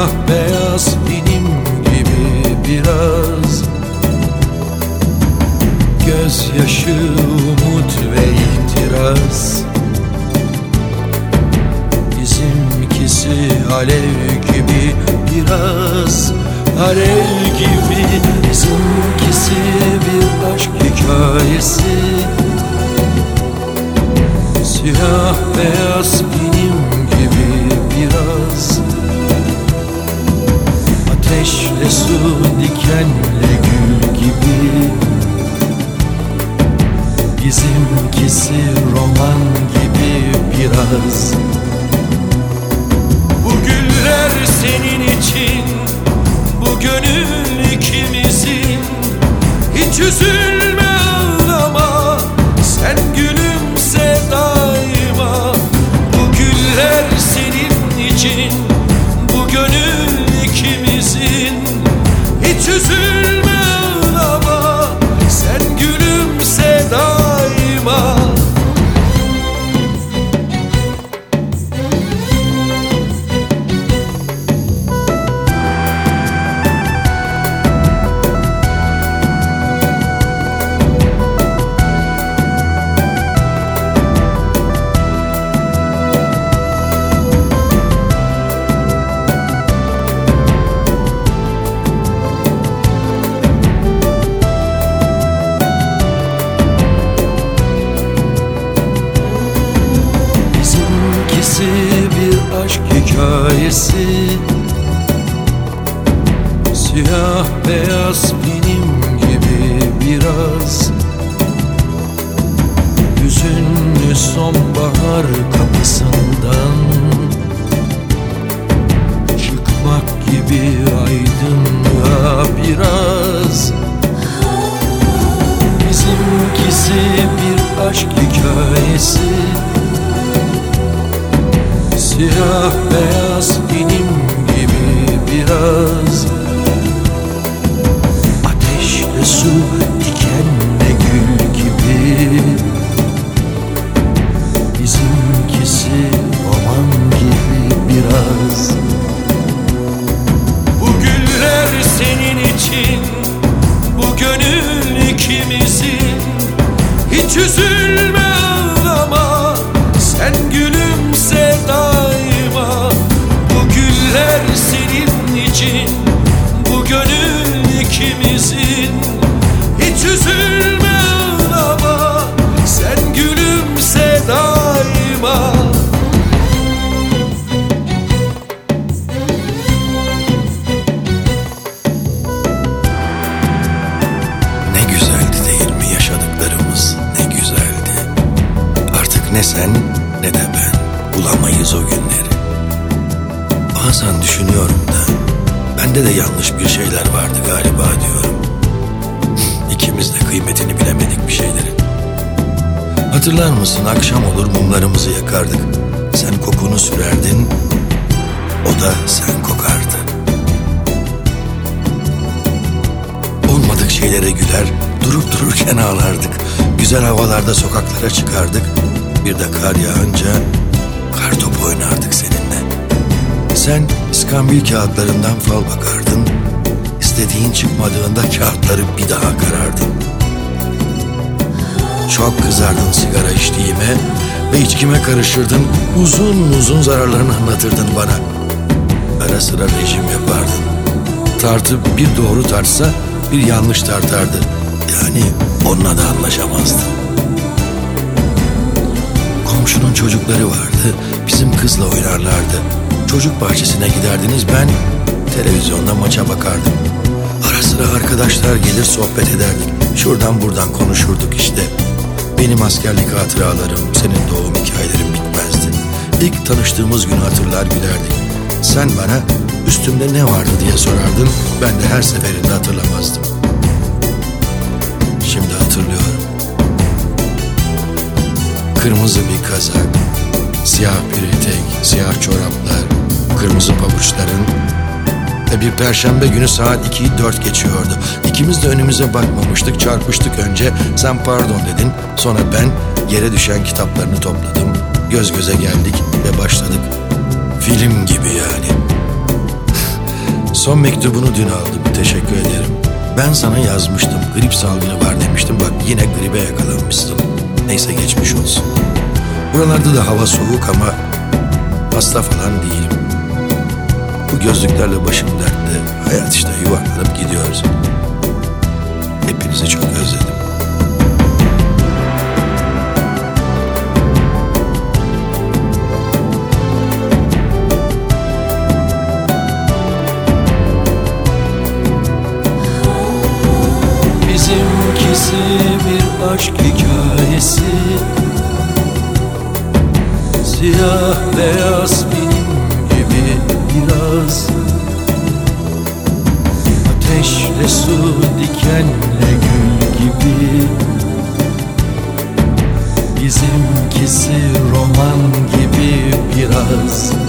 Siyah beyaz benim gibi biraz, gözyaşı, umut ve ihtiras. Bizimkisi alev gibi biraz, alev gibi. Bizimkisi bir aşk hikayesi. Siyah beyaz benim gibi biraz, ateşle su, dikenle gül gibi. Bizimkisi roman gibi biraz. Bu güller senin için, bu gönül ikimizin. Hiç üzülme, ağlama, sen gülümse daima. Bu güller senin için, bu gönül ikimizin. Hiç üzülme, ağlama, sen gülümse daima. Bir aşk hikayesi. Siyah beyaz benim gibi biraz, hüzünlü sonbahar kapısından çıkmak gibi aydınlığa biraz. Bizimkisi bir aşk hikayesi. Siyah beyaz benim gibi biraz, ateşle su, dikenle gül gibi. Bizimkisi roman gibi biraz. Bu güller senin için, bu gönül ikimizin. Hiç üzülme, ağlama, sen gülümse daima. Bu güller senin için, bu gönül ikimizin. Hiç üzülme, ağlama, sen gülümse daima. Ne güzeldi değil mi yaşadıklarımız, ne güzeldi. Artık ne sen ne de ben bulamayız o günleri. Bazen düşünüyorum da bende de yanlış bir şeyler vardı galiba diyorum. İkimiz de kıymetini bilemedik bir şeylerin. Hatırlar mısın, akşam olur mumlarımızı yakardık. Sen kokunu sürerdin, o da sen kokardı. Olmadık şeylere güler, durup dururken ağlardık. Güzel havalarda sokaklara çıkardık. Bir de kar yağınca kar topu oynardık seninle. Sen iskambil kağıtlarından fal bakardın. İstediğin çıkmadığında kağıtları bir daha karardın. Çok kızardın sigara içtiğime ve içkime karışırdın. Uzun uzun zararlarını anlatırdın bana. Ara sıra rejim yapardın. Tartı bir doğru tartsa bir yanlış tartardı. Yani onunla da anlaşamazdın. Komşunun çocukları vardı, bizim kızla oynarlardı. Çocuk bahçesine giderdiniz, ben televizyonda maça bakardım. Ara sıra arkadaşlar gelir sohbet ederdik. Şuradan buradan konuşurduk işte. Benim askerlik hatıralarım, senin doğum hikayelerin bitmezdi. İlk tanıştığımız günü hatırlar gülerdik. Sen bana üstümde ne vardı diye sorardın, ben de her seferinde hatırlamazdım. Şimdi hatırlıyorum. Kırmızı bir kazak, siyah bir etek, siyah çoraplar, kırmızı pabuçların ve bir perşembe günü saat 2'yi 4 geçiyordu. İkimiz de önümüze bakmamıştık, çarpıştık önce. Sen pardon dedin, sonra ben yere düşen kitaplarını topladım. Göz göze geldik ve başladık. Film gibi yani. Son mektubunu dün aldım, teşekkür ederim. Ben sana yazmıştım, grip salgını var demiştim. Bak yine gribe yakalanmışsın. Neyse geçmiş olsun. Buralarda da hava soğuk ama hasta falan değilim. Bu gözlüklerle başım dertte. Hayat işte, yuvarlanıp gidiyoruz. Hepinizi çok özledim. Bizimkisi bir aşk hikayesi, siyah beyaz benim gibi biraz. Ateşle su, dikenle gül gibi. Bizimkisi roman gibi biraz.